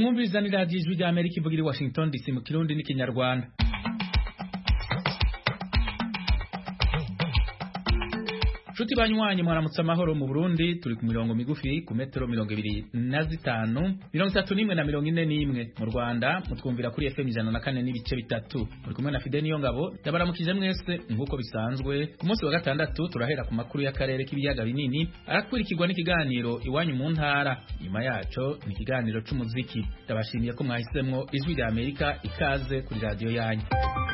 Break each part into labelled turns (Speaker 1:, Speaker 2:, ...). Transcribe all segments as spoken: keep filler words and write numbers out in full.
Speaker 1: mwumviriza ni radiyo ijwi rya Amerika ivugira i Washington D C mu Kirundi n'ikinyarwanda. Shuti banywanyi mwaramutse amahoro mu Burundi, turi ku mirongo migufi ku metero mirongo ibiri na zitanu, mirongo itatu n'imwe na mirongo ine n'imwe. Mu Rwanda mutwumvira kuri F M ijana na kane n'ibice bitatu. Muri kumwe na Fide Niyongabo, yabaramukije mwese nkuko bisanzwe. Ku munsi wa gatandatu turahera ku makuru y'akarere k'ibiyaga binini, arakurikirwa n'ikiganiro iwanyu mu ntara. Nyuma yaco ni ikiganiro c'umuziki. Ndabashimiye ko mwahisemwo ijwi rya Amerika, ikaze kuri radio yanyu.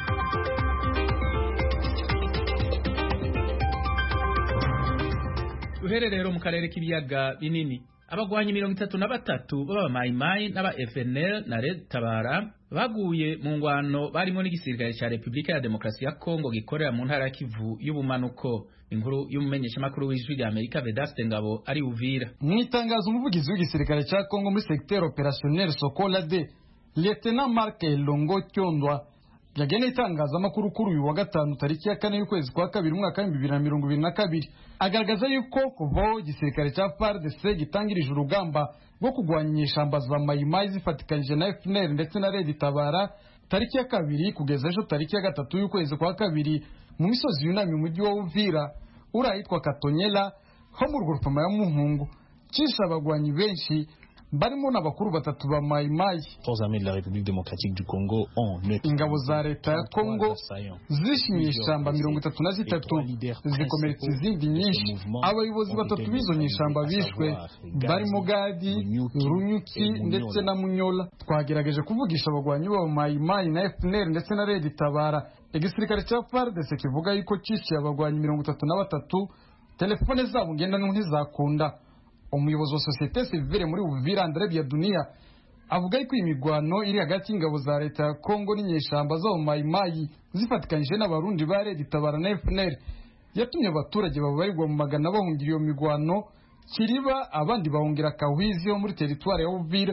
Speaker 1: Uhere rero mu karere k'ibiyaga binini, abagwanyi mirongo itatu na batatu baba Mai Mai n'aba F N L na Red Tabara baguye mu ngwano barimo n'igisirikare ca Republika ya Demokarasi ya Kongo gikorera mu ntara ya Kivu y'ubumanuko. Inkuru y'umumenyesha makuru w'ijwi rya Amerika Vedaste Ngabo ari Uvira.
Speaker 2: Mu itangazo umuvugizi w'igisirikare ca Kongo muri secteur opérationnel Sokola de Lieutenant Marc Longo Kyondwa yagene itangaza amakuru kuri uyu wa gatanu tariki ya kane y'ukwezi kwa kabiri umwaka wa bibiri na mirongo ibiri na kabiri agaragaza yuko kuva igisirikare ca F A R D C gitangirije urugamba rwo kugwanya ishamba za Mai Mai zifatikanije na F N L ndetse na Red Tabara tariki ya kabiri kugeza ejo tariki ya gatatu y'ukwezi kwa kabiri mu misozi yunamye umujyi wa Uvira urayitwa Katonyela ho mu rugurupama ya Muhungu cisha abagwanyi benshi barimo n'abakuru batatu ba Mai Mai.
Speaker 3: Forces armées de la République démocratique du Congo ont neutralisé
Speaker 2: ingabo za leta ya Kongo zishimye ishamba mirongo itatu na zitatu zikomeretsa izindi nyinshi. Abayobozi batatu b'izo nyishamba bishwe barimo Gadi, Runyuki ndetse na Munyola. Twagerageje kuvugisha abagwanyi ba Mai Mai na F N L ndetse na Red Tabara. Igisirikare ca F A R D C kivuga yuko cishiye abagwanyi mirongo itatu na batatu, telefone zabo ngendanwa ntizakunda. Umuyobozi wa societe civile muri Uvira Andre Biadunia avuga ko imigwano iri hagati y'ingabo za leta ya Kongo n'inyeshamba zo Mai Mai zifatikanije n'abarundi ba Red Tabara na F N L yatumye abaturage babarirwa mu magana bahungira iyo migwano Kiriba, abandi bahungira Kahwizi ho muri teritwari ya Uvira.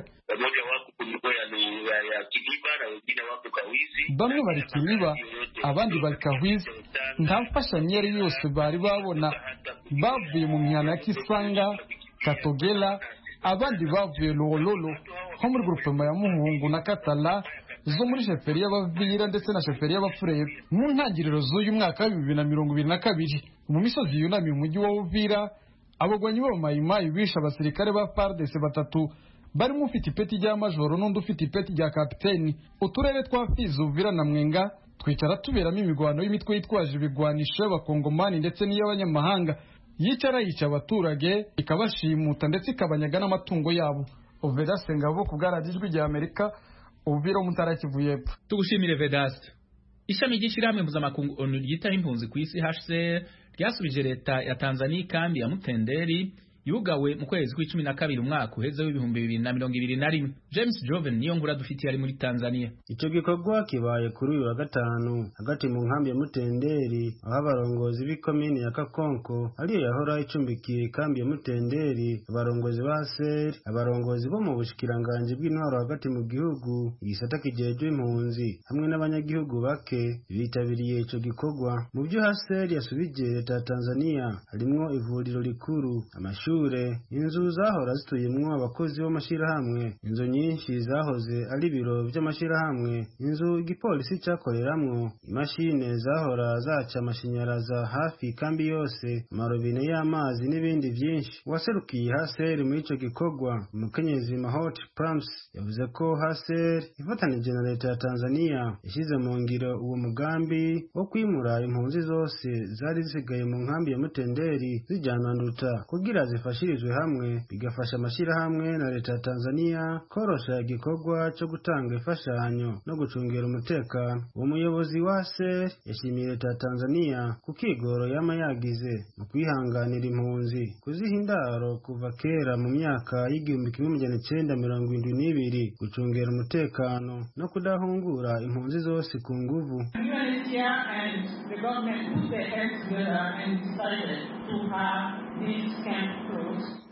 Speaker 2: Bamwe bari Kiriba, abandi bari Kahwizi. Nta mfashanyo yari yose bari babona, bavuye mu mihana ya Kisanga, Katogela, abandi bavuye Lololo ho muri groupement ya Muhungu na Katala zo muri sheferi y'Abavira ndetse na sheferi y'Abafurere. Mu ntangiriro z'uyu mwaka wa bibiri na mirongo ibiri na kabiri mu misozi yunamye umujyi wa Uvira abagwanyi ba Mai Mai bisha abasirikare ba F A R D C batatu barimo ufite ipeti rya majoro n'undi ufite ipeti rya kapiteni. Uturere twa Fizi, Uvira na Mwenga twicara tuberamo imigwano y'imitwe yitwaje ibigwanisho y'abakongomani ndetse n'iy'abanyamahanga yicara yica abaturage ikabashimuta ndetse ikabanyaga n'amatungo yabo. Vedaste Ngabo ku bwaradijwi rya Amerika, Uvira mu ntara Kivu y'Epfo.
Speaker 1: Tugushimire Vedaste. Ishami ry'ishirahamwe mpuzamakungu O N U ryitaho impunzi ku isi H C R ryasubije leta ya Tanzania ikambi ya Mutenderi yugawe mu kwezi kw'icumi na kabiri umwaka uheze w'ibihumbi bibiri na mirongo ibiri na rimwe. James Joven niyo nkuru dufitiye ari muri Tanzania.
Speaker 4: Ico gikorwa kibaye kuri uyu wa gatanu hagati mu nkambi ya Mutenderi aho abarongozi b'ikomini ya Kakonko ariyo yahora icumbikiye ikambi ya Mutenderi, abarongozi ba S E R, abarongozi bo mu bushikiranganje bw'intwaro hagati mu gihugu, igisata kijejwe impunzi hamwe n'abanyagihugu bake bitabiriye ico gikorwa. Mu byo S E R yasubije leta ya Tanzania harimwo ivuriro rikuru, amashuri, inzu zahora zituyemwo abakozi b'amashirahamwe, inzu nyinshi zahoze ari biro by'amashirahamwe, inzu igipolisi cyakoreramwo, imashine zahora zaca amashanyaraza hafi kambi yose, amarobine y'amazi n'ibindi byinshi. Waserukiye H C R muri ico gikorwa, umukenyezi Mahot Prams yavuze ko H C R ifatanije na leta ya Tanzania yashyize mu ngiro uwo mugambi wo kwimura impunzi zose zari zisigaye mu nkambi ya Mutenderi zijyanwa Nduta kugira zifashirizwe hamwe, bigafasha amashirahamwe na leta ya Tanzania korosha igikorwa cyo gutanga ifashanyo no gucungera umutekano. Umuyobozi wa S E R yashimiye leta ya Tanzania kukigoro yama yagize mu kwihanganira impunzi kuziha indaro kuva kera mu myaka y'igihumbi kimwe magana cyenda mirongo indwi n'ibiri, gucungera umutekano no kudahungura impunzi zose ku nguvu.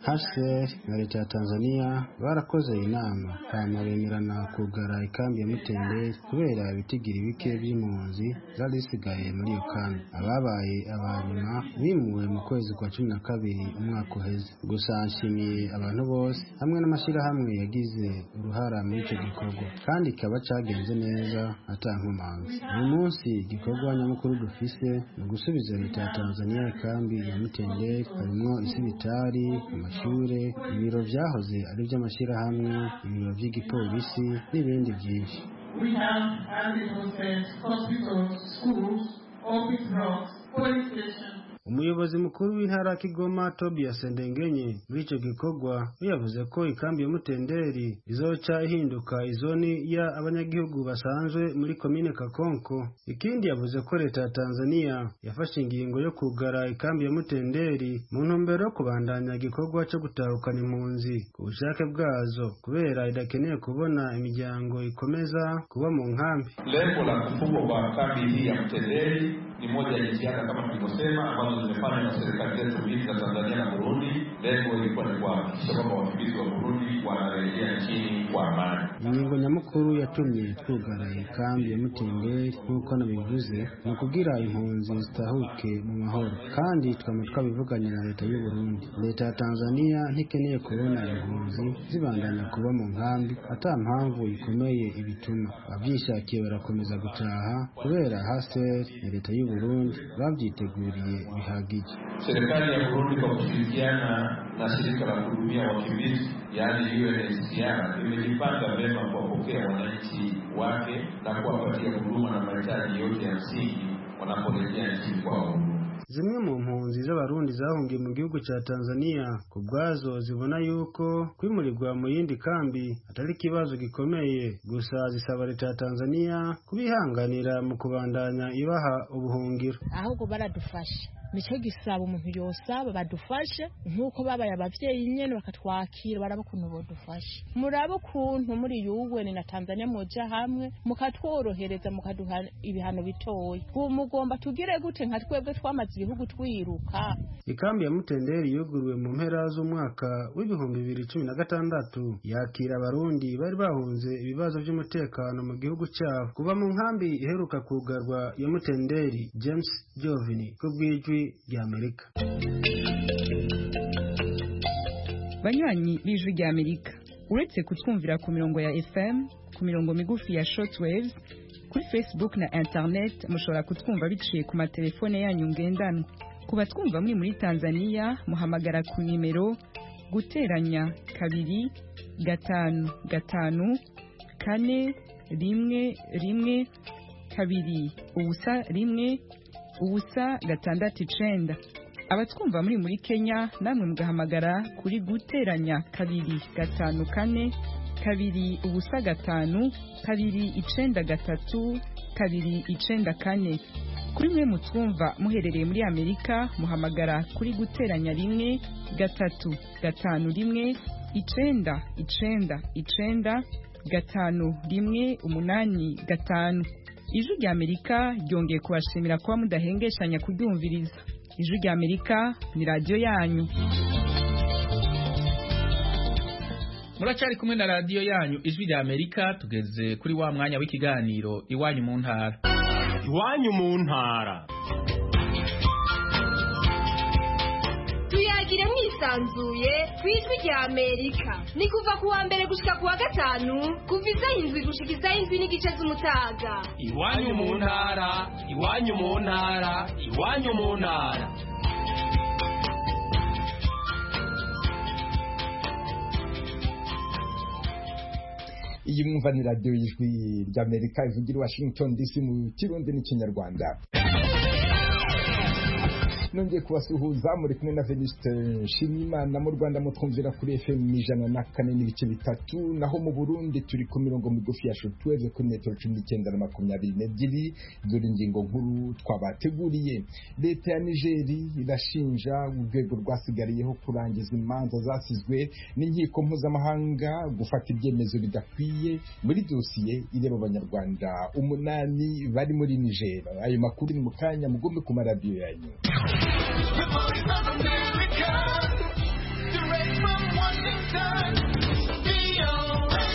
Speaker 4: H C R na leta ya Tanzania barakoze inama hama bemerana kugara ikambi ya Mutenderi kubera ibitigiri bike by'impunzi zari zisigaye muri iyo kambi. Ababaye abanyuma bimuwe mu kwezi kwa cumi na kabiri umwaka uheze. Gusa nshimiye abantu bose hamwe n'amashyirahamwe yagize uruhara muri icyo gikorwa kandi kikaba cyagenze neza atankomanzi. Uyu munsi igikorwa nyamukuru dufise ni gusubiza leta ya Tanzania ikambi ya Mutenderi, harimo isibitari, amashure, ibiro vyahoze ari by'amashyirahamwe, ibiro by'igipolisi n'ibindi byinshi.
Speaker 5: We have ambulance, hospitals, schools, office blocks, police stations.
Speaker 4: Umuyobozi mukuru w'intara Kigoma Tobias Ndengenye muri icyo gikorwa yavuze ko ikambi ya Mutenderi izoca ihinduka izoni ya abanyagihugu basanzwe muri komine Kakonko. Ikindi yavuze ko leta ya Tanzania yafashe ingingo yo kugara ikambi ya Mutenderi mu ntumbero yo kubandanya igikorwa cyo gutahukana impunzi ku bushake bwazo kubera idakeneye kubona imiryango ikomeza kuba mu nkambi.
Speaker 6: Lengo la kufungwa kwa kambi hii ya Mutenderi ni moja ya jitihada kama tulivyosema ambazo zimefanywa na serikali zetu mbili za Tanzania na Burundi. Lengo ilikuwa ni kuhakikisha kwamba wakimbizi wa Burundi wanarejea nchini kwa amani.
Speaker 4: Ingingo nyamukuru yatumye twugara ikambi ya Mutenderi nk'uko nabivuze ni ukugira impunzi zitahuke mu mahoro, kandi twama twabivuganye na leta y'u Burundi. Leta ya Tanzania ntikeneye kubona impunzi zibandanya kuba mu nkambi ata mpamvu ikomeye ibituma. Abyishakiye barakomeza gutaha kubera H C R na leta y'u Burundi babyiteguriye bihagije.
Speaker 6: Serikali ya Burundi kwa kushirikiana na shirika la kuhudumia wakimbizi yaani U N H C R imejipanga vyema kuwapokea wananchi wake na kuwapatia huduma na mahitaji yote ya msingi wanaporejea nchini kwao.
Speaker 4: Zimwe mu mpunzi z'abarundi zahungiye mu gihugu cya Tanzania ku bwazo zibona yuko kwimurirwa mu yindi kambi atari kibazo gikomeye, gusa zisaba leta ya Tanzania kubihanganira mu kubandanya ibaha ubuhungiro.
Speaker 7: Ahubwo baradufasha nicyo gisaba umuntu yosaba badufashe nkuko babaye abavyeyi nyene bakatwakira barabukuntu bodufasha. Murabo kuntu muri yuwe ni na Tanzania moja hamwe mukatworohereza mukaduha ibihano bitoyi. Ubu mugomba tugire gute nka twebwe twamaze ibihugu twiruka.
Speaker 4: Ikambi ya Mutenderi yuguruwe mu mpera z'umwaka w'ibihumbi bibiri cumi na gatandatu yakira abarundi bari bahunze ibibazo by'umutekano mu gihugu cyabo. Kuva mu nkambi iheruka kugarwa ya Mutenderi, James Jovini kubwijwi rya Amerika.
Speaker 8: Banywanyi b'ijwi rya Amerika, uretse kutwumvira ku mirongo ya F M, ku mirongo migufi ya shortwave, kuri Facebook na internet mushobora kutwumva biciye ku matelefone yanyu ngendanwa. Kuba twumva muri muri Tanzania muhamagara ku nimero guteranya kabiri gatanu gatanu kane rimwe rimwe kabiri ubusa rimwe ubusa gatandatu icenda. Abatwumva muri muri Kenya namwe mugahamagara kuri guteranya kabiri gatanu kane kabiri ubusa gatanu kabiri icenda gatatu kabiri icenda kane. Kuri mwe mutwumva muherereye muri Amerika muhamagara kuri guteranya rimwe gatatu gatanu rimwe icenda icenda icenda gatanu rimwe umunani gatanu. Ijwi rya Amerika ryongeye kubashimira kuba mudahengeshanya kuryumviriza. Ijwi rya Amerika ni radio yanyu.
Speaker 1: Muracari kumwe na radio yanyu Ijwi rya Amerika, tugeze kuri wa mwanya w'ikiganiro iwanyu mu ntara.
Speaker 9: Iwanyu mu ntara.
Speaker 10: Tuyagire mwisanzuye kw'Ijwi rya Amerika. Ni kuva ku wa mbere gushika ku wa gatanu kuva isaha indwi gushika isaha indwi n'igice z'umutaga.
Speaker 9: Iwanyu mu ntara, iwanyu mu ntara, iwanyu mu ntara.
Speaker 11: Iyi mwumva ni radio y'Ijwi rya Amerika ivugira Washington D C mu Kirundi n'Ikinyarwanda. Nongeye kubasuhuza muri kumwe na Venuste Nshimiyimana. Mu Rwanda mutwumvira kuri F M ijana na kane n'ibice bitatu, naho mu Burundi turi ku mirongo migufi ya shortwave kuri metero cumi n'icyenda na makumyabiri n'ebyiri. Dore ingingo nkuru twabateguriye. Leta ya Nigeri irashinja urwego rwasigariyeho kurangiza imanza zasizwe n'inkiko mpuzamahanga gufata ibyemezo bidakwiye muri dosiye ireba abanyarwanda umunani bari muri Niger. Ayo makuru ni mu kanya mugombe ku maradiyo yanyu.
Speaker 12: Direct from Washington, V O A.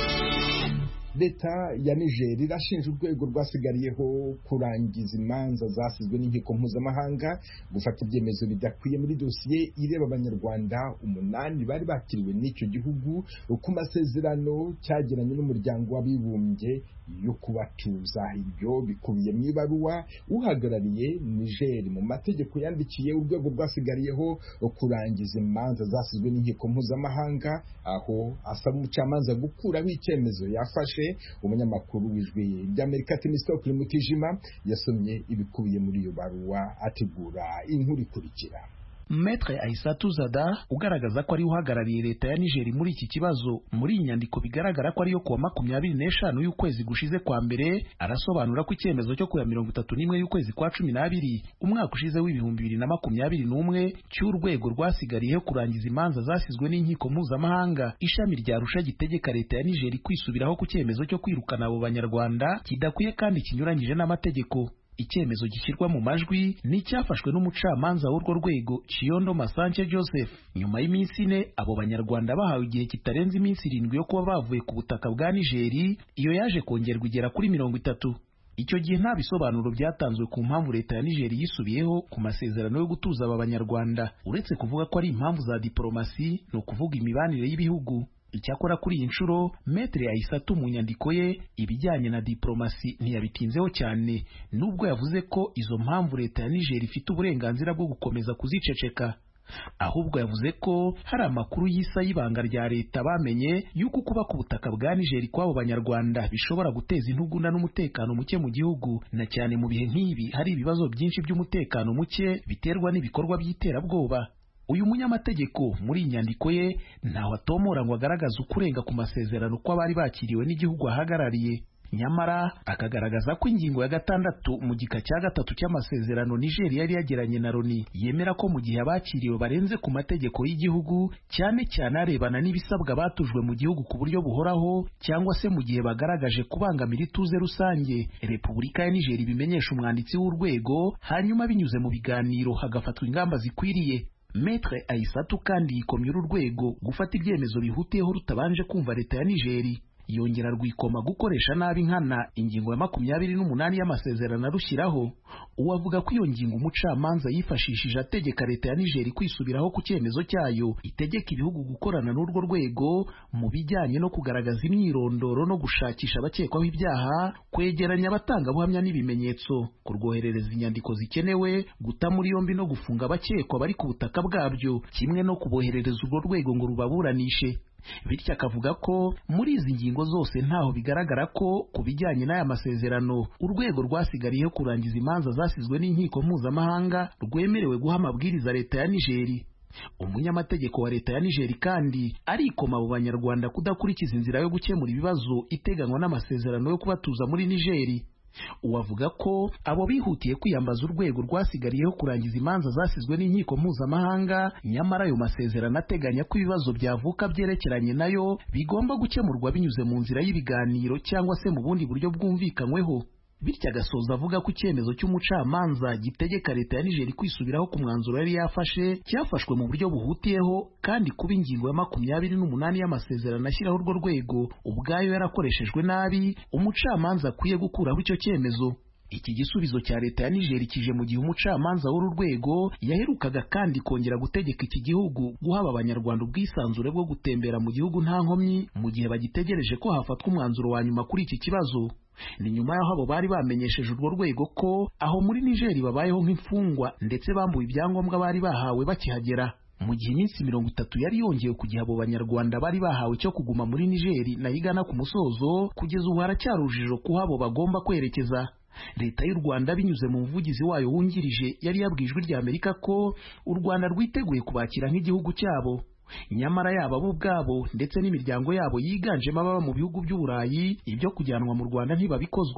Speaker 11: leta ya Niger irashinja urwego rwasigariyeho kurangiza imanza zasizwe n'inkiko mpuzamahanga gufata ibyemezo bidakwiye muri dosiye ireba abanyarwanda umunani bari bakiriwe n'icyo gihugu ku masezerano cyagiranye n'umuryango w'abibumbye yo kubatuza. Ibyo bikubiye mu ibaruwa uhagarariye Niger mu mategeko yandikiye urwego rwasigariyeho kurangiza imanza zasizwe n'inkiko mpuzamahanga, aho asaba umucamanza gukuraho icyemezo yafashe. Umunyamakuru w'ijwi ry'Amerika Temistokle Mutijima yasomye ibikubiye muri iyo baruwa ategura inkuru ikurikira.
Speaker 13: Maître Aïssatou Zada ugaragaza ko ari uhagarariye leta ya Niger muri iki kibazo, muri iyi nyandiko bigaragara ko ariyo kuwa makumyabiri n'eshanu y'ukwezi gushize kwa mbere, arasobanura ko icyemezo cyo kuya mirongo itatu n'imwe y'ukwezi kwa cumi n'abiri umwaka ushize w'ibihumbi bibiri na makumyabiri n'umwe cy'urwego rwasigariyeho kurangiza imanza zasizwe n'inkiko mpuzamahanga ishami rya Arusha gitegeka leta ya Niger kwisubiraho ku cyemezo cyo kwirukana abo banyarwanda kidakwiye kandi kinyuranyije n'amategeko. Icyemezo gishyirwa mu majwi ni cyafashwe n'umucamanza w'urwo rwego Chiondo Masanche Joseph. Nyuma y'iminsi ine abo banyarwanda bahawe igihe kitarenze iminsi irindwi yo kuba bavuye ku butaka bwa Nigeri, iyo yaje kongerwa igera kuri mirongo itatu. Icyo gihe nta bisobanuro byatanzwe ku mpamvu leta ya Nigeri yisubiyeho ku masezerano yo gutuza aba banyarwanda, uretse kuvuga ko ari impamvu za diplomasi, no kuvuga imibanire y'ibihugu. Icyakora kuri iyi nshuro Maître Aïssatou mu nyandiko ye ibijyanye na diplomasi ntiyabitinzeho cyane, nubwo yavuze ko izo mpamvu leta ya Niger ifite uburenganzira bwo gukomeza kuziceceka. Ahubwo yavuze ko hari amakuru y'isa y'ibanga rya leta bamenye yuko kuba ku butaka bwa Niger kw'abo banyarwanda bishobora guteza intugunda n'umutekano muke mu gihugu, na cyane mu bihe nk'ibi hari ibibazo byinshi by'umutekano muke biterwa n'ibikorwa by'iterabwoba. Uyu munyamategeko muri inyandiko ye ntaho atomora ngo agaragaza ukurenga ku masezerano kw'abari bakiriwe n'igihugu ahagarariye, nyamara akagaragaza ko ingingo ya gatandatu mu gika cya gatatu cy'amasezerano Niger yari yagiranye na Loni yemera ko mu gihe abakiriwe barenze ku mategeko y'igihugu, cyane cyane arebana n'ibisabwa batujwe mu gihugu ku buryo buhoraho, cyangwa se mu gihe bagaragaje kubangamira ituze rusange, Repubulika ya Niger bimenyesha umwanditsi w'urwego, hanyuma binyuze mu biganiro hagafatwa ingamba zikwiriye. Maître Aïssatou kandi yikomye uru rwego gufata ibyemezo bihutiyeho rutabanje kumva leta ya Nigeri. Yongera rwikoma gukoresha nabi nkana ingingo ya makumyabiri n'umunani y'amasezerano arushyiraho. Uwavuga ko iyo ngingo umucamanza yifashishije ategeka leta ya Niger kwisubiraho ku cyemezo cyayo itegeka ibihugu gukorana n'urwo rwego mu bijyanye no kugaragaza imyirondoro no gushakisha abakekwaho ibyaha, kwegeranya abatangabuhamya n'ibimenyetso, kurwoherereza inyandiko zikenewe, guta muri yombi no gufunga abakekwa bari ku butaka bwabyo, kimwe no kuboherereza urwo rwego ngo rubaburanishe. Bityo akavuga ko muri izi ngingo zose ntaho bigaragara ko ku bijyanye n'aya masezerano urwego rwasigariyeho kurangiza imanza zasizwe n'inkiko mpuzamahanga rwemerewe guha amabwiriza leta ya Nigeri. Umunyamategeko wa leta ya Nigeri kandi arikoma abo banyarwanda kudakurikiza inzira yo gukemura ibibazo iteganywa n'amasezerano yo kubatuza muri Nigeri. Uwavuga ko abo bihutiye kwiyambaza urwego rwasigariyeho kurangiza imanza zasizwe n'inkiko mpuzamahanga, nyamara ayo masezerano ateganya ko ibibazo byavuka byerekeranye nayo bigomba gukemurwa binyuze mu nzira y'ibiganiro cyangwa se mu bundi buryo bwumvikanyweho. Bityo agasoza avuga ko icyemezo cy'umucamanza gitegeka leta ya Niger kwisubiraho ku mwanzuro yari yafashe cyafashwe mu buryo buhutiyeho, kandi kuba ingingo ya makumyabiri n'umunani y'amasezerano ashyiraho urwo rwego ubwayo yarakoreshejwe nabi, umucamanza akwiye gukuraho icyo cyemezo. Iki gisubizo cya leta ya Niger kije mu gihe umucamanza w'uru rwego yaherukaga kandi kongera gutegeka iki gihugu guhaba abanyarwanda ubwisanzure bwo gutembera mu gihugu nta nkomyi mu gihe bagitegereje ko hafatwa umwanzuro wa nyuma kuri iki kibazo. Ni nyuma y'aho abo bari bamenyesheje urwo rwego ko aho muri Niger babayeho nk'imfungwa ndetse bambuye ibyangombwa bari bahawe bakihagera. Mu gihe iminsi mirongo itatu yari yongeye kugiha abo banyarwanda bari bahawe cyo kuguma muri Niger na igana ku musozo, kugeza ubu haracyari urujijo kuho abo bagomba kwerekeza. Leta y'u Rwanda binyuze mu muvugizi wayo wungirije yari yabwijwe rya Amerika ko u Rwanda rwiteguye kubakira nk'igihugu cyabo. Nyamara yaba bo ubwabo ndetse n'imiryango yabo yiganjemo ababa mu bihugu by'Uburayi ibyo kujyanwa mu Rwanda ntibabikozwa.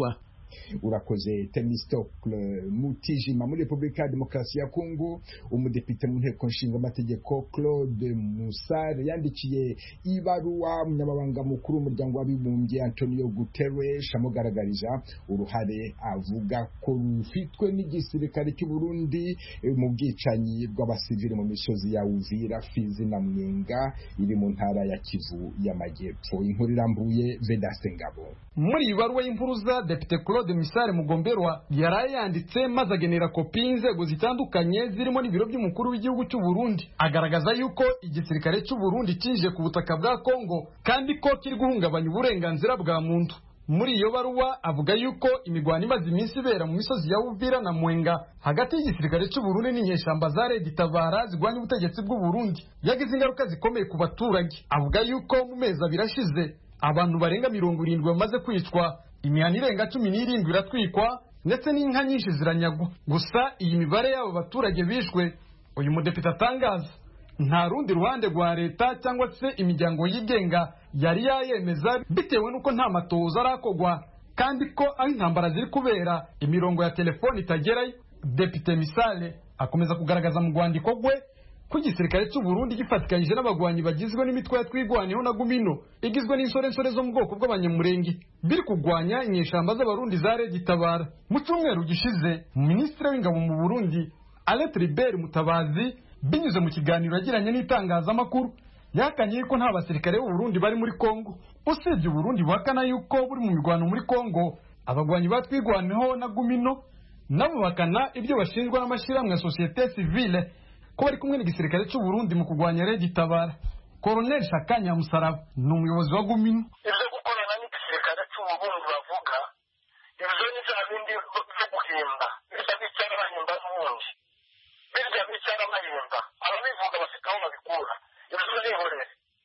Speaker 11: urakoze Temistocle Mutijima. Muri Repubulika ya Demokarasi ya Kongo, umudepite mu nteko nshinga amategeko Claude Musare yandikiye ibaruwa umunyamabanga mukuru w'umuryango w'abibumbye Antonio Guterres amugaragarija uruhare avuga ko rufitwe n'igisirikare cy'u Burundi mu bwicanyi bw'abasivili mu misozi ya Uvira, Fizi na Mwenga iri mu ntara ya Kivu y'Amajyepfo. Inkuru irambuye Vedaste Ngabo.
Speaker 2: Muri ibaruwa y'impuruza Depite Claude Musare Mugomberwa yaraye yanditse maze agenera kopi y'inzego zitandukanye zirimo n'ibiro by'umukuru w'igihugu cy'u Burundi, agaragaza yuko igisirikare cy'u Burundi kinje ku butaka bwa Kongo kandi ko kiri guhungabanya uburenganzira bwa muntu. Muri iyo baruwa avuga yuko imigwano imaze iminsi ibera mu misozi ya Uvira na Mwenga hagati y'igisirikare cy'u Burundi n'inyeshamba za Red Tabara zigwanya ubutegetsi bw'u Burundi yagize ingaruka zikomeye ku baturage. Avuga yuko mu mezi abirashize abantu barenga mirongo irindwi bamaze kwicwa, imihana irenga cumi n'irindwi iratwikwa ndetse n'inka nyinshi ziranyagwa. Gusa iyi mibare y'abo baturage bishwe uyu mudepite atangaza nta rundi ruhande rwa leta cyangwa se imiryango yigenga yari yayemeza, bitewe n'uko nta matoza arakogwa kandi ko ari intambara ziri kubera imirongo ya telefoni itagerayo. Depite Misale akomeza kugaragaza mu rwandiko rwe ko igisirikare cy'u Burundi gifatikanyije n'abagwanyi bagizwe n'imitwe ya twigwaneho na Gumino igizwe n'insorensore zo mu bwoko bw'abanyamurenge biri kugwanya inyeshamba z'abarundi za Red Tabara. Mu cyumweru gishize Minisitiri w'Ingabo mu Burundi Alain Tribert Mutabazi binyuze mu kiganiro yagiranye n'itangazamakuru yakanye ko nta basirikare b'u Burundi bari muri Kongo. Usibye u Burundi buhakana yuko buri mu mirwano muri Kongo, abagwanyi batwigwaneho na Gumino nabo bakana ibyo bashinjwa n'amashyirahamwe ya societe civile ko bari kumwe n'igisirikare cy'u Burundi mu kugwanya Red Tabara. Colonel Shakanya Musaraba ni umuyobozi wa Gumino.
Speaker 14: Ibyo gukorana n'igisirikare cy'u Burundi bavuga ibyo ni bya bindi byo guhimba, ibyo bicara bahimba n'ubundi, birya bicara bahimba, ababivuga bafite aho babikura. Ibyo nihorere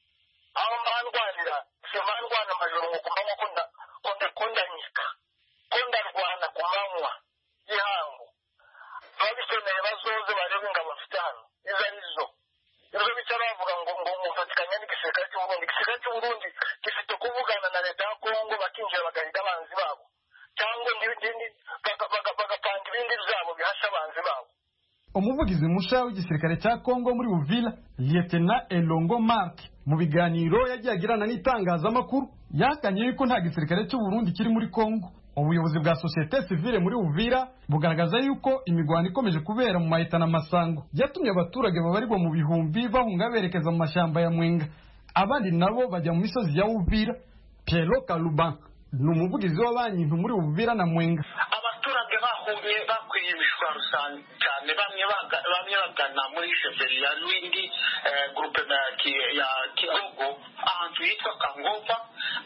Speaker 14: aho mbarwanira simbarwana amajoro ngo kumanywa ko ndanyika ko ndarwana ku manywa y'ihangu, ababikeneye bazoze barebe ingabo mfite hano izo arizo. Ibyo bicara bavuga ngo ngo mufatikanya n'igisirikare cy'u Burundi. Igisirikare cy'u Burundi gifite kuvugana na leta ya Kongo bakinjira bagahiga abanzi babo cyangwa bagapanga ibindi byabo bihasha abanzi babo.
Speaker 2: Umuvugizi musha w'igisirikare cya Kongo muri Uvira Lieutenant Elongo Mark mu biganiro yagiye agirana n'itangazamakuru yakanye yuko nta gisirikare cy'u Burundi kiri muri Kongo. Ubuyobozi bwa societe civile muri Uvira bugaragaza yuko imigwano ikomeje kubera mu mahita na Masango yatumye abaturage babarirwa mu bihumbi bahunga berekeza mu mashamba ya Mwenga, abandi nabo bajya mu misozi ya Uvira. Pierre Kaluban ni umuvugizi w'abantu muri Uvira na Mwenga.
Speaker 14: Abaturage bahuye bakwiye ibishwa rusange cyane, bamwe bamwe bagana muri sheferi ya Lwindi groupe ya Kigogo ahantu yitwa Kangova,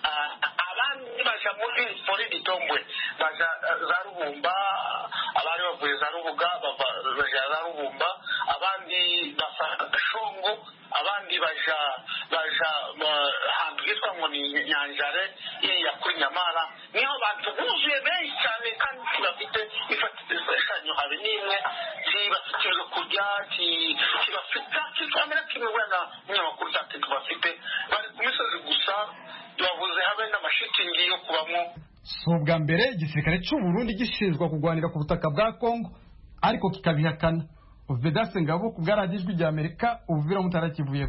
Speaker 14: abandi baja muri muri Itombwe baja za Rubumba, abari bavuye za Rubuga baja za Rubumba, abandi bafata Shongo, abandi baja baja ahantu yitwa ngo ni Nyanjare ya kuri Nyamara. Niho abantu buzuye benshi cyane kandi bafite ifashanyo habe nimwe bafite kurya kibafite kikamera kimwe na munyamakuru cyane tubafite bari ku misozi gusa bavuze habe n'amashitingi yo kubamo.
Speaker 2: Si ubwa mbere igisirikare cy'u Burundi gishinzwa kugwanira ku butaka bwa Kongo ariko kikabihakana. Vedaste Ngabo ku bwaragijwe rya Amerika Uvira Mutara Kivuye.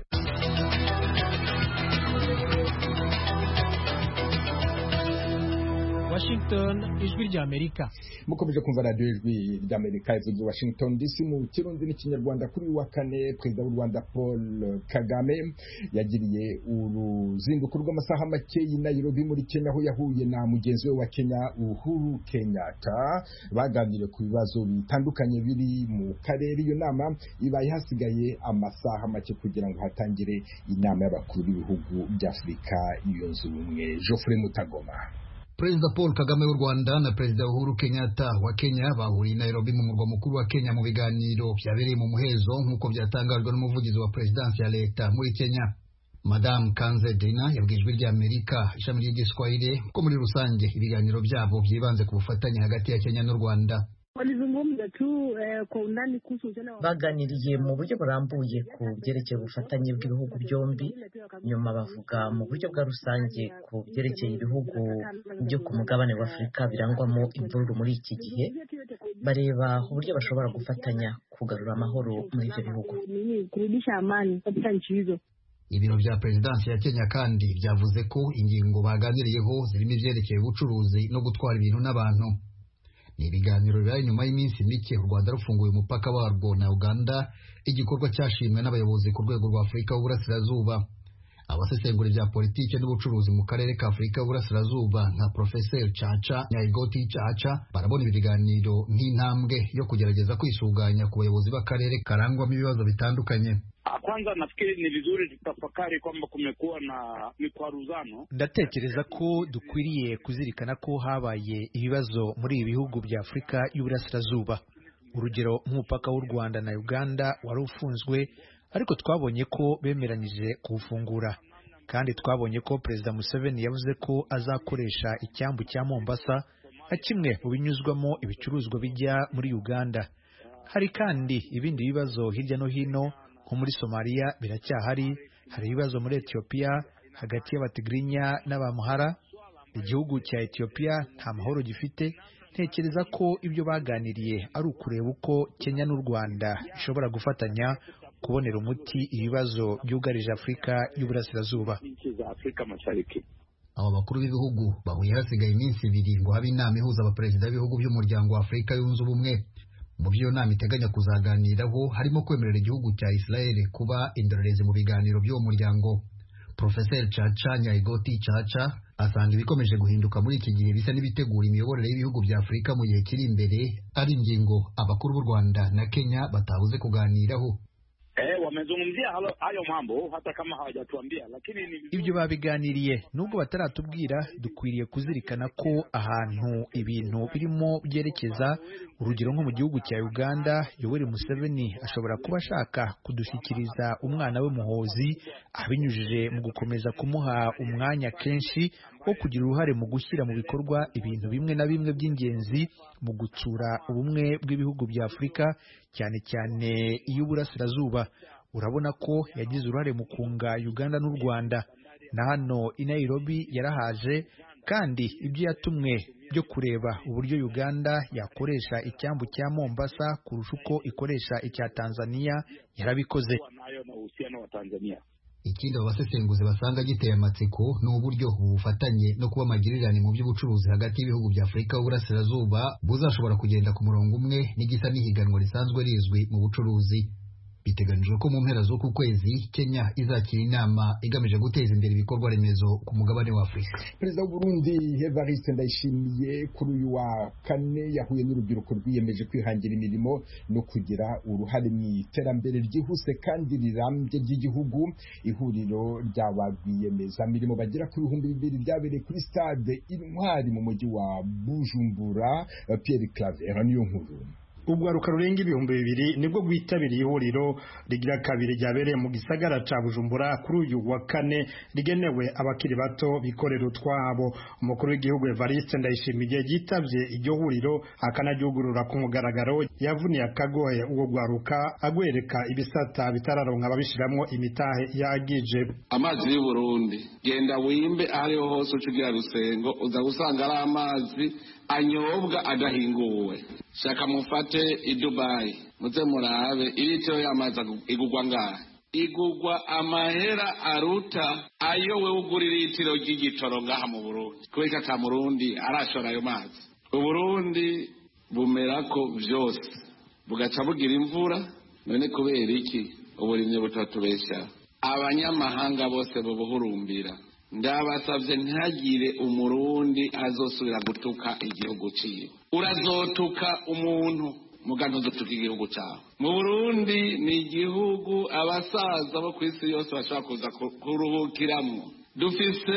Speaker 15: Washington, ijwi rya Amerika.
Speaker 11: Mukomeje kumva radio ijwi rya Amerika ivuze Washington D C mu kirundi n'ikinyarwanda. Kuri wa kane Perezida w'u Rwanda Paul Kagame yagiriye uruzinduko rw'amasaha make i Nairobi muri Kenya, aho yahuye na mugenzi we wa Kenya Uhuru Kenyatta. Baganiriye ku bibazo bitandukanye biri mu karere. Iyo nama ibaye hasigaye amasaha make kugira ngo hatangire inama y'abakuru b'ibihugu by'Afrika yunze ubumwe. Geoffrey Mutagoma.
Speaker 16: Perezida Paul Kagame w'u Rwanda na Perezida Uhuru Kenyatta wa Kenya bahuriye i Nairobi mu murwa mukuru wa Kenya mu biganiro byabereye mu muhezo nk'uko byatangajwe n'umuvugizi wa Presidansi ya leta muri Kenya. Madame Kanze Dena yabwiye ijwi rya Amerika ishami ry'igiswahili ko muri rusange ibiganiro byabo byibanze ku bufatanye hagati ya Kenya n'u Rwanda.
Speaker 17: Walizungumza tu eh, kwa undani kuhusu ujana wa
Speaker 18: baganiriye mu buryo burambuye ku byerekeye ubufatanye bw'ibihugu byombi, nyuma bavuga mu buryo bwa rusange ku byerekeye ibihugu byo ku mugabane wa Afurika birangwamo imvururu muri iki gihe, bareba uburyo bashobora gufatanya kugarura amahoro muri ibyo bihugu.
Speaker 17: kurudisha amani katika nchi hizo.
Speaker 16: Ibiro bya Perezidansi ya Kenya kandi byavuze ko ingingo baganiriyeho zirimo ivyerekeye ubucuruzi no gutwara ibintu n'abantu. Ni ibiganiro bibaye nyuma y'iminsi mike u Rwanda rufunguye umupaka warwo na Uganda, igikorwa cyashimwe n'abayobozi ku rwego rwa Afurika y'Uburasirazuba. Abasesengura bya politike n'ubucuruzi mu karere ka Afurika y'Uburasirazuba nka Professor Chacha Nyaigoti Chacha barabona ibiganiro nk'intambwe yo kugerageza kwisuganya ku bayobozi b'akarere karangwamo ibibazo bitandukanye.
Speaker 19: Kwanza nafikiri ni vizuri tutafakari kwamba kumekuwa na mikwaruzano.
Speaker 15: Ndatekereza ko dukwiriye kuzirikana ko habaye ibibazo muri ibi bihugu bya Afurika y'Uburasirazuba. Urugero nk'umupaka w'u Rwanda na Uganda wari ufunzwe, ariko twabonye ko bemeranyije kuwufungura, kandi twabonye ko Perezida Museveni yavuze ko azakoresha icyambu cya Mombasa nka kimwe mu binyuzwamo ibicuruzwa bijya muri Uganda. Hari kandi ibindi bibazo hirya no hino nko muri Somalia biracyahari, hari ibibazo muri Ethiopia hagati y'Abatigrinya n'Abamuhara. Igihugu cya Ethiopia nta mahoro gifite. Ntekereza ko ibyo baganiriye ari ukureba uko Kenya n'u Rwanda bishobora gufatanya kubonera umuti ibibazo byugarije Afurika y'Uburasirazuba.
Speaker 16: Aba bakuru b'ibihugu bahuye hasigaye iminsi ibiri ngo habe inama ihuza abaperezida b'ibihugu by'umuryango wa Afurika yunze ubumwe. Mu byo nama iteganya kuzaganiraho harimo kwemerera igihugu cya Israel kuba indorerezi mu biganiro by'uwo muryango. Professor Chacha Nyaigoti Chacha asanga ibikomeje guhinduka muri iki gihe bisa n'ibitegura imiyoborere y'ibihugu bya Afurika mu gihe kiri imbere, ari ingingo abakuru b'u Rwanda na Kenya batabuze kuganiraho.
Speaker 19: Eh, wamezungumzia hayo mambo hata kama hawajatuambia, lakini ni
Speaker 15: ibyo babiganiriye nubwo bataratubwira. Dukwiriye kuzirikana ko ahantu ibintu birimo byerekeza, urugero nko mu gihugu cya Uganda, Yoweri Museveni ashobora kuba ashaka kudushyikiriza umwana we Muhozi abinyujije mu gukomeza kumuha umwanya kenshi wo kugira uruhare mu gushyira mu bikorwa ibintu bimwe na bimwe by'ingenzi mu gutsura ubumwe bw'ibihugu bya Afurika, cyane cyane iy'Uburasirazuba. Urabona ko yagize uruhare mu kunga Uganda n'u Rwanda, na hano i Nairobi yarahaje, kandi ibyo yatumwe byo kureba uburyo Uganda yakoresha icyambu cya Mombasa kurusha uko ikoresha icya Tanzania yarabikoze.
Speaker 16: Ikindi abasesenguzi basanga giteye amatsiko ni uburyo ubufatanye no kuba magirirane mu by'ubucuruzi hagati y'ibihugu bya Afurika y'Uburasirazuba buzashobora kugenda ku murongo umwe n'igisa n'ihiganwa risanzwe rizwi mu bucuruzi. Biteganijwe ko mu mpera z'uku kwezi Kenya izakira inama igamije guteza imbere ibikorwa remezo ku mugabane wa Afurika.
Speaker 11: Perezida w'u Burundi Evariste Ndayishimiye kuri uyu wa kane yahuye n'urubyiruko rwiyemeje kwihangira imirimo no kugira uruhare mu iterambere ryihuse kandi rirambye ry'igihugu. Ihuriro ry'abarwiyemezamirimo bagera ku bihumbi bibiri ryabereye kuri stade Intwari mu mujyi wa Bujumbura. Pierre Claver niyo nkuru.
Speaker 20: Urwaruka rurenga ibihumbi bibiri nibwo rwitabiriye ihuriro rigira kabiri ryabereye mu gisagara ca Bujumbura kuri uyu wa kane, rigenewe abakiri bato bikorera utwabo. Umukuru w'igihugu Evariste Ndayishimiye yitavye iryo huriro akanaryugurura ku mugaragaro. Yavuniye akagoye uwo rwaruka agwereka ibisata bitararonka ababishiramwo imitahe yagije.
Speaker 21: Amazi y'u Burundi genda wimbe ahariho hose ucugira rusengo uza gusanga ari amazi anyobwa adahinguwe. Shaka mufate i Dubai muze murabe ilitiro y'amazi igugwa ngahe. Igugwa amahera aruta ayo we ugurira litiro ry'igitoro ngaha mu Burundi. Kweka ka Murundi arashora ayo mazi. Uburundi bumerako vyose bugaca bugira imvura, none kubera iki uburimye butatubesha? Abanyamahanga bose bubuhurumbira. Ndabasavye ntagire umurundi azosubira gutuka igihugu ciwe. Urazotuka umuntu muganto dutuka igihugu cyawe. Mu Burundi ni igihugu abasaza bo kwisi yose bashaka kuza kuruhukiramwo. Dufise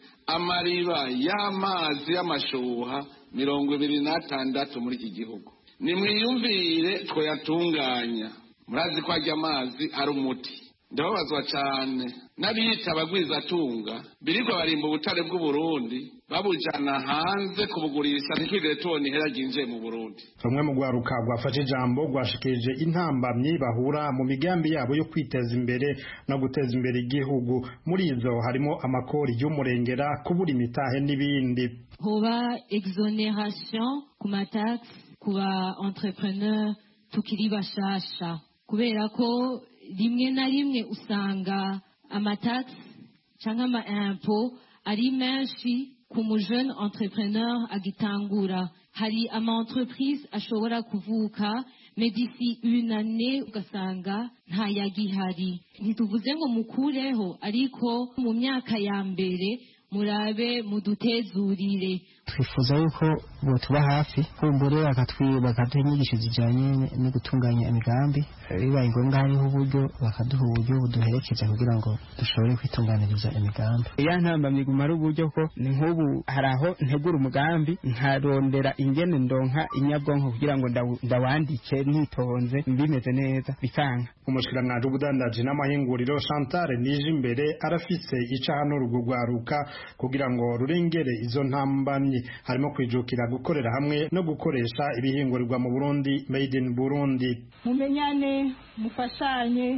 Speaker 21: amariba y'amazi y'amashuha mirongo ibiri n'atandatu muri iki gihugu. Nimwiyumvire twoyatunganya. Murazi ko ajya amazi ari umuti. ndababazwa cyane n'abiyita abagwizatunga birirwa barimba ubutare bw'uburundi babujana hanze kubugurisha ntitwigere tubona ihera ryinjiye mu Burundi.
Speaker 20: Rumwe mu rwaruka rwafashe ijambo rwashikirije intambamyi bahura mu migambi yabo yo kwiteza imbere no guteza imbere igihugu. Muri izo harimo amakori y'umurengera, kubura imitahe n'ibindi.
Speaker 3: Hoba exoneration ku matax ku ba entrepreneur tukiri bashasha, kubera ko rimwe na rimwe usanga amatax cyangwa ama impôt ari menshi ku mu jeune entrepreneur agitangura. Hari ama entreprise ashobora kuvuka mais d'ici une année ugasanga nta yagihari. Ntituvuze ngo mukureho, ariko mu myaka ya mbere murabe mudutezurire.
Speaker 22: Twifuza yuko botuba hafi kumbure bakaduha inyigisho zijyanye no gutunganya imigambi, bibaye ngombwa hariho uburyo bakaduha uburyo buduherekeza kugira ngo dushobore kwitunganiriza imigambi.
Speaker 23: Ya ntambamye gumara uburyo ko ni nk'ubu hari aho ntegura umugambi nkarondera ingene ndonka inyabwonko kugira ngo ndawandike nitonze mbimeze neza bikanka.
Speaker 20: Umushikiranganji w'ubudandaji n'amahinguriro Chantal Nijimbere arafise icahano rugwaruka kugira ngo rurengere izo ntambamye, harimo kwijukira gukorera hamwe no gukoresha ibihingurirwa mu Burundi, made in Burundi.
Speaker 24: Mumenyane, mufashanye,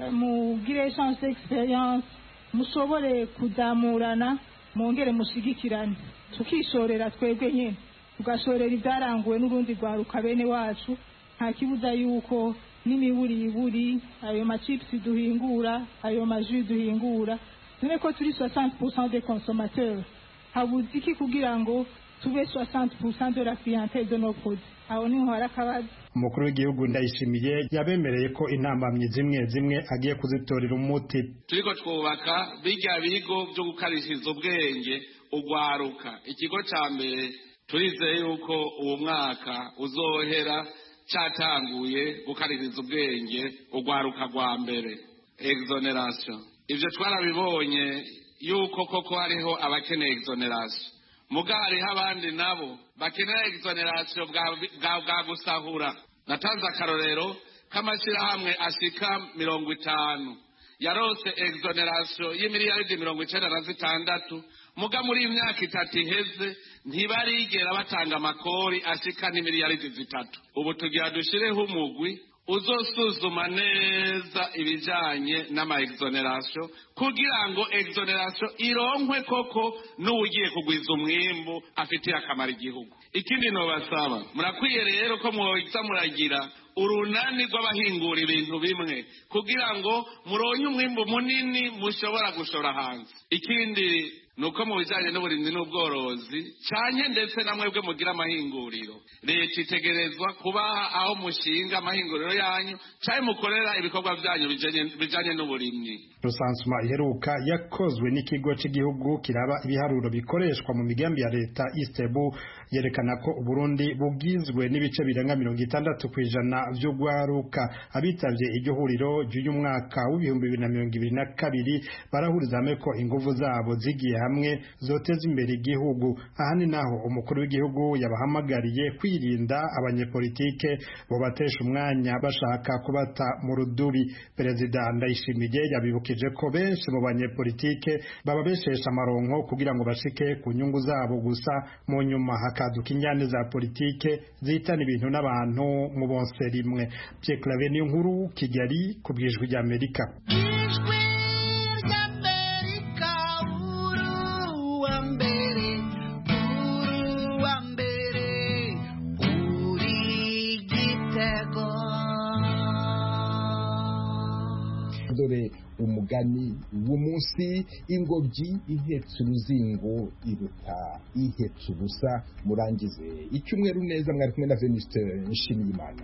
Speaker 24: mugire chance experience, mushobore kuzamurana, mwongere mushigikirane, tukishorera twebwe nyene tugashorera ibyaranguwe n'urundi rwaruka bene wacu. Nta kibuza yuko n'imiburiburi ayo machips duhingura, ayo maji duhingura, dore ko turi soixante pour cent des consommateurs, habuze iki kugira ngo tube soixante pour cent de la clientèle de nos produits. Aho ni ho harakabaza.
Speaker 20: Umukuru w'igihugu Ndayishimiye yabemereye ko intambamyi zimwe zimwe agiye kuzitorera umuti.
Speaker 21: Turiko twubaka bijya bigo byo gukarishiriza ubwenge ugwaruka. Ikigo ca mbere turizeye yuko uwo mwaka uzohera cyatanguye gukarishiriza ubwenge ugwaruka rwa mbere, exoneration. Ivyo twarabibonye yuko koko hariho abakeneye exoneration, muga hariho abandi nabo bakenera exoneration bwa bwa gusahura. Natanze akarorero k'amashyirahamwe ashika mirongo itanu yarose exoneration y'imiliyaridi mirongo icenda na zitandatu, muga muri imyaka itatu iheze ntibarigera batanga amakori ashika n'imiliyaridi zitatu. Ubu tugira dushireho umugwi uzosuzuma neza ibijanye n'ama exoneration kugira ngo exoneration ironkwe koko n'ugiye kugwiza umwimbu afitiye akamaro igihugu. Ikindi no basaba murakwiye rero ko mwoza muragira urunani rw'abahingura ibintu bimwe kugira ngo muronye umwimbu munini mushobora gushora hanze. Ikindi nuko mu bijanye n'uburimyi n'ubworozi cyane ndetse namwebwe mugira amahinguriro, leta itegerezwa kubaha aho mushinga amahinguriro yanyu cyane mukorera ibikorwa byanyu bijanye n'uburimyi.
Speaker 20: Rusansuma iheruka yakozwe n'ikigo cy'igihugu kiraba ibiharuro bikoreshwa mu migambi ya leta Istebu yerekana ko Uburundi bugizwe n'ibice birenga mirongo itandatu kw'ijana vy'ugwaruka. Abitavye iryo huriro ry'uyu mwaka w'ibihumbi bibiri na mirongo ibiri na kabiri barahuriza hamwe ko inguvu zabo zigiye hamwe zoteza imbere igihugu. Aha ni naho umukuru w'igihugu yabahamagariye kwirinda abanyepolitike bo batesha umwanya bashaka kubata mu rudubi. Perezida Ndayishimiye yabibukije ko benshi mu banyepolitike baba beshesha amaronko kugira ngo bashike ku nyungu zabo gusa, mu nyuma hakaduka injyane za politike zihitana ibintu n'abantu mu bonse rimwe. Pierre Claver niyo nkuru, Kigali, ku bw'ijwi ry'Amerika.
Speaker 11: Dore umugani w'umunsi, ingobyi ihetse uruzingo iruta ihetse ubusa. Murangize icyumweru neza, mwari kumwe na Venuste Nshimiyimana.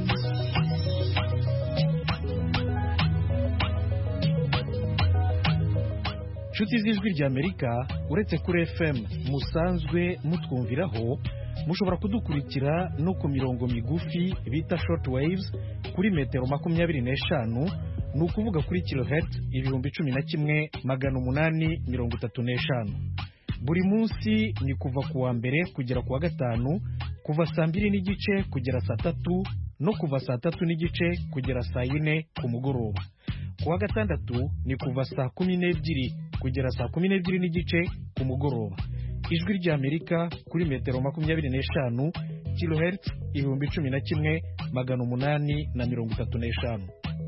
Speaker 25: Nshuti z'ijwi ry'Amerika, uretse kuri F M musanzwe mutwumviraho, mushobora kudukurikira no ku mirongo migufi bita short waves kuri metero makumyabiri n'eshanu, ni ukuvuga kuri kilohertz ibihumbi cumi na kimwe magana umunani mirongo itatu n'eshanu. Buri munsi ni kuva ku wa mbere kugera ku wa gatanu, kuva saa mbiri n'igice kugera saa tatu no kuva saa tatu n'igice kugera saa yine ku mugoroba. ku wa gatandatu ni kuva saa kumi n'ebyiri kugera saa kumi n'ebyiri n'igice ku mugoroba. Ijwi ry'Amerika kuri metero makumyabiri n'eshanu kilohertz ibihumbi cumi na kimwe magana umunani na mirongo itatu n'eshanu.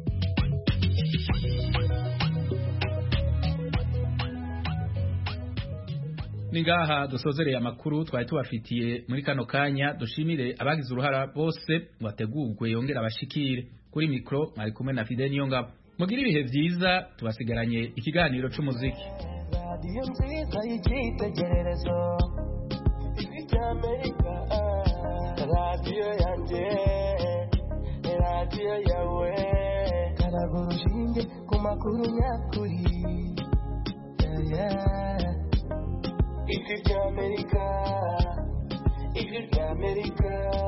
Speaker 1: Ningaha dusozereye amakuru twari tubafitiye muri kano kanya. Dushimire abagize uruhara bose wategurwe yongera abashikire. Kuri mikro mwari kumwe na Fidel Niyongabo. Mugira ibihe byiza, tubasigaranye ikiganiro c'umuziki.
Speaker 12: Radio nziza y'ikitegererezo y'Amerika, radio yanjye, radio yawe, karaga urushinge ku makuru nyakuri, yeah, yeah. Ijwi ry'Amerika, ijwi ry'Amerika.